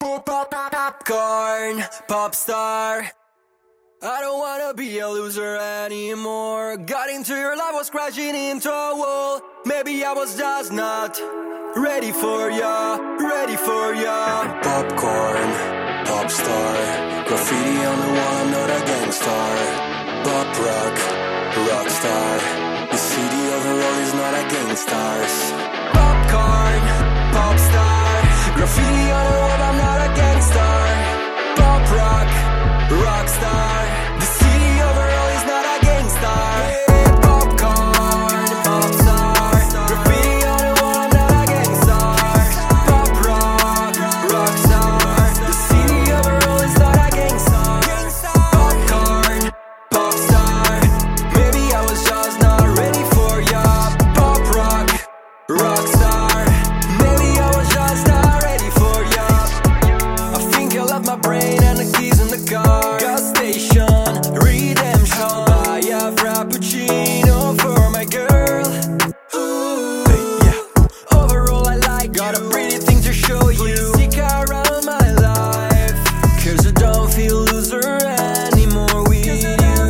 Popcorn, pop star. I don't wanna be a loser anymore. Got into your life, was crashing into a wall. Maybe I was just not ready for ya, ready for ya. Popcorn, pop star. Graffiti on the wall, I'm not a gangstar. Pop rock, rock star. The city overall is not a gangstars. Popcorn, pop star. Graffiti on the wall, I'm not a gangstar. Pop rock, rock star. The city overall is not a gangstar. Popcorn, pop star. Graffiti on the wall, I'm not a gangstar. Pop rock, rock star. The city overall is not a gangstar. Popcorn, pop star. Maybe I was just not ready for ya. Pop rock, rock star. Maybe I was just not ready for ya. I think I left my brain and the keys in the car. Gas station, redemption. Buy a frappuccino for my girl. Ooh, yeah. Overall I like got a pretty thing to show you. Stick around my life, 'cause I don't feel loser anymore with you.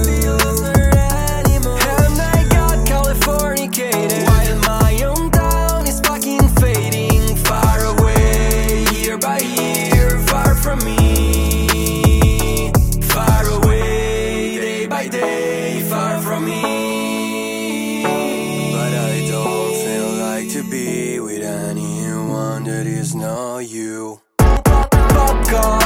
And I got Californicated while my own town is fucking fading. Far away, year by year, far from me. Far away, day by day, far from me. But I don't feel like to be with anyone that is not you. Popcorn,